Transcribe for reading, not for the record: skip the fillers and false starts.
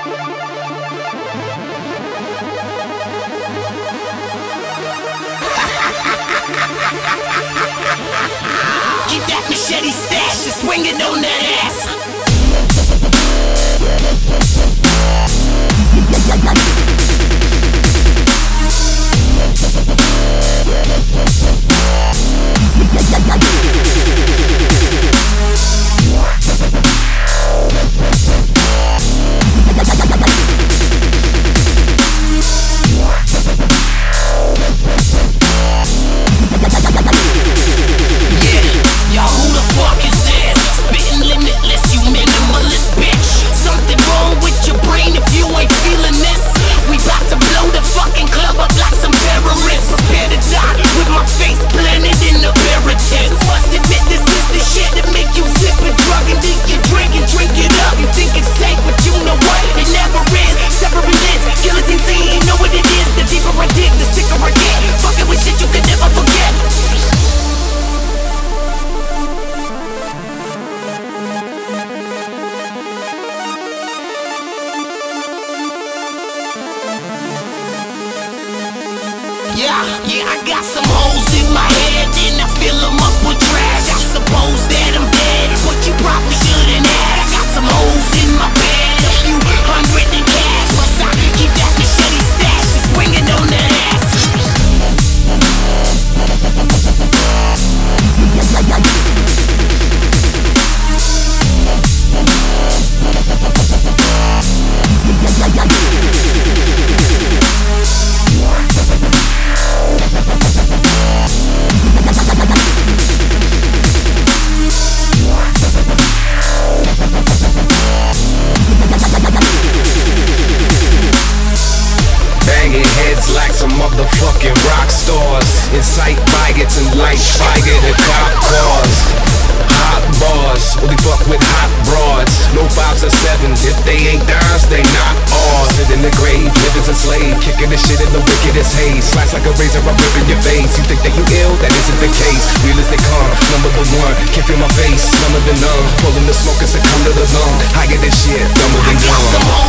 Keep that machete stash and swing it on that ass. Yeah, I got some holes in my head and I fill them up with trash. I suppose that I'm dead, but you probably shouldn't add. I got some holes in my bed, a few hundred in cash. Plus I keep that machete stashed and swinging on that ass. Like some motherfucking rock stars, incite bigots and light fire to cop cars. Hot bars, only fuck with hot broads. No 5s or 7s, if they ain't dimes, they not ours. Sit in the grave, live as a slave, kicking the shit in the wickedest haze. Slice like a razor, I'm ripping your face. You think that you ill? That isn't the case. Real as they come, number the one. Can't feel my face, number the numb. Pulling the smoke and succumb to the lung. Higher than shit, dumber than dumb.